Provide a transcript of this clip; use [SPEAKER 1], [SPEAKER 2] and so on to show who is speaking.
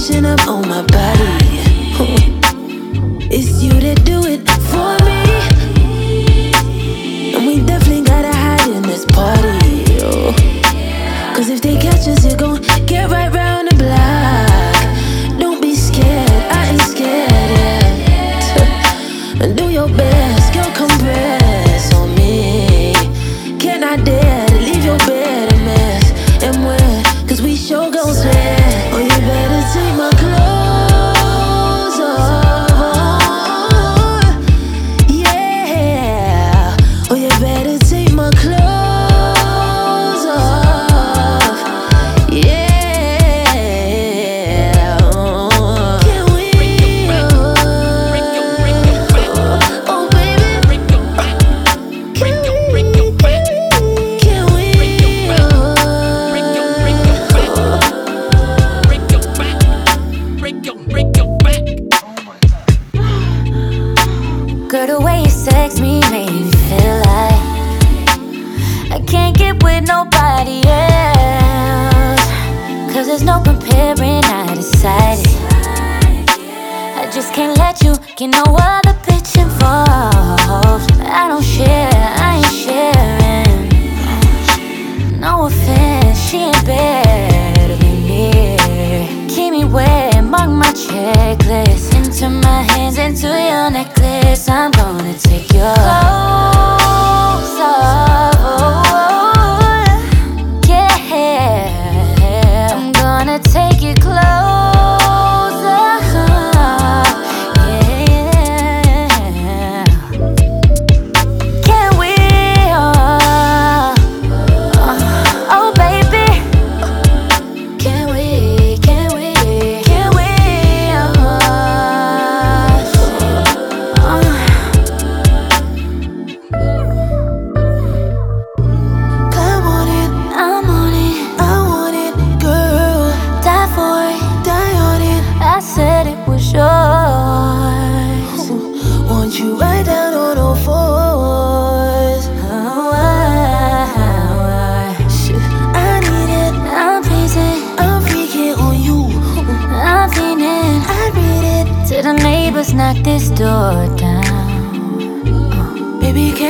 [SPEAKER 1] pushing up on my body. It's you that do it for me. And we definitely gotta hide in this party. Cause if they catch us, it gon' get right round the block. Don't be scared, I ain't scared yet. And do your best, girl, compress on me. Can I dare to leave your bed a mess and wet? Cause we sure gon' sweat. Oh, you better take my clothes off. Yeah. Oh, you better take my clothes off. Yeah. Can we? Oh, baby. Can we? Can we?
[SPEAKER 2] Girl, the way you sex me made me feel like I can't get with nobody else. Cause there's no comparing, I decided I just can't let you get no other bitch involved. I don't share, I ain't sharing. No offense, she ain't better than me. Keep me way among my checklist. Into my hands, into your necklace. I'm gonna take your clothes off. Yeah, I'm gonna take your clothes off. Yeah, can we? Oh, baby, can we? Can we? Can we?
[SPEAKER 1] Come on in,
[SPEAKER 2] I'm on it.
[SPEAKER 1] I want it, girl.
[SPEAKER 2] Die for it.
[SPEAKER 1] Die on it.
[SPEAKER 2] I said it was yours.
[SPEAKER 1] Want you right down on all fours. Shit, I need it.
[SPEAKER 2] I'm pleasing,
[SPEAKER 1] I'm freaking on you.
[SPEAKER 2] I'm feeling.
[SPEAKER 1] I read it.
[SPEAKER 2] Till the neighbors knock this door down.
[SPEAKER 1] Baby, can